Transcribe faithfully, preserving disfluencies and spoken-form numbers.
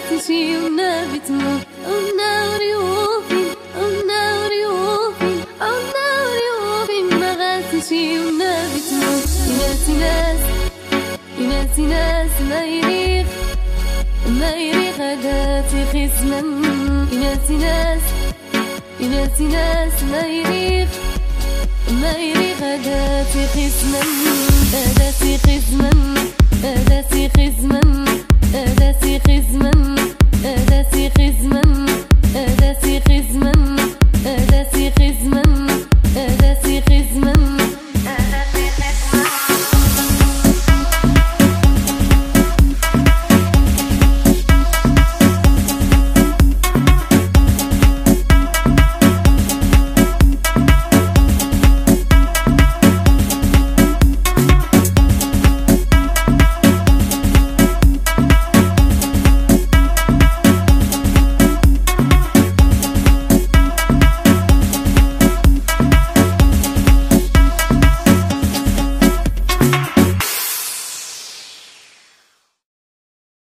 تشي ونابي تموت ونار يوفي ونار يوفي ونار يوفي ما غاتشي ونابي تموت يناسي ناس يناسي ناس ما يريخ ما يريخ غاداتي خزمن يناسي ناس يناسي ناس ما يريخ ما يريخ غاداتي خزمن غاداتي خزمن غاداتي خزمن غاداتي خزمن